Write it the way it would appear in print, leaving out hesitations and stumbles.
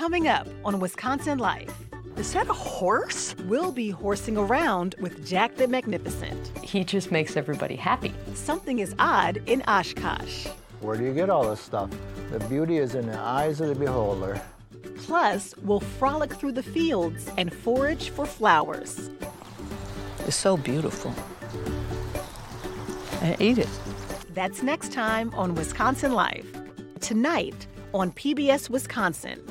Coming up on Wisconsin Life. Is that a horse? We'll be horsing around with Jack the Magnificent. He just makes everybody happy. Something is odd in Oshkosh. Where do you get all this stuff? The beauty is in the eyes of the beholder. Plus, we'll frolic through the fields and forage for flowers. It's so beautiful. I ate it. That's next time on Wisconsin Life. Tonight on PBS Wisconsin.